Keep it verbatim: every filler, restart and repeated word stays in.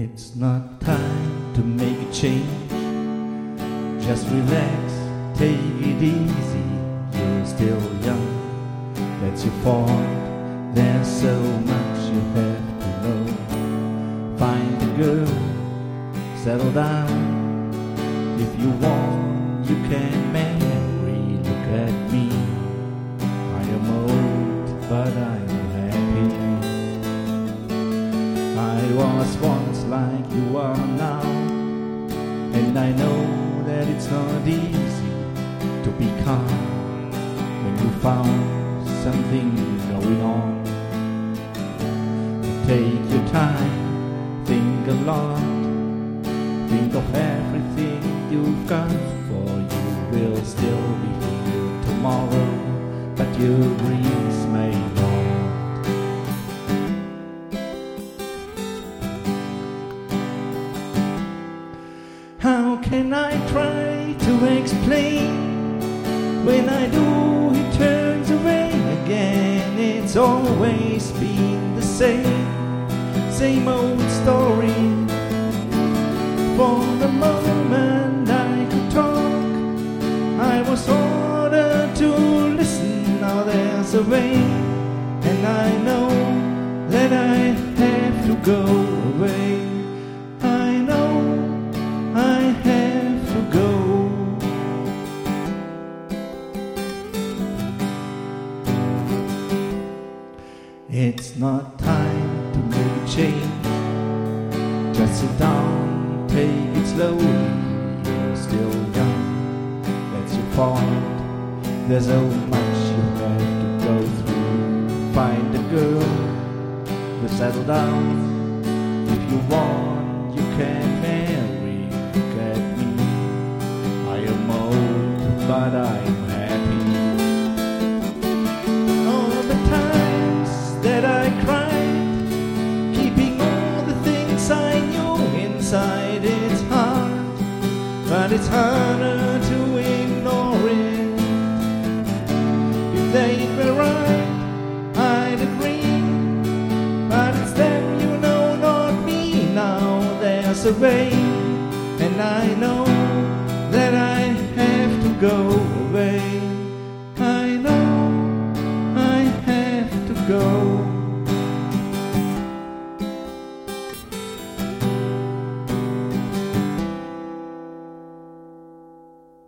It's not time to make a change. Just relax, take it easy. You're still young, that's your fault. There's so much you have to know. Find a girl, settle down. If you want, you can marry. Look at me, I am old, but I'm happy. I was once like you are now, and I know that it's not easy to be calm when you found something going on. Take your time, think a lot, think of everything you've got, for you will still be here tomorrow, but your dreams may not. How can I try to explain? When I do, he turns away again. It's always been the same, same old story. For the moment I could talk, I was ordered to listen. Now there's a way, and I know that I have to go away. I know I have to go. It's not time to make a change. Just sit down, take it slowly. You're still young, that's your fault. There's so much you have to go through. Find a girl, you settle down. If you want, you can marry. Look at me, I am old, but I'm happy. All the times that I cried, keeping all the things I knew inside, it's hard, but it's harder to ignore it. If they were right, I'd agree, but it's them, you know, not me. Now there's a way,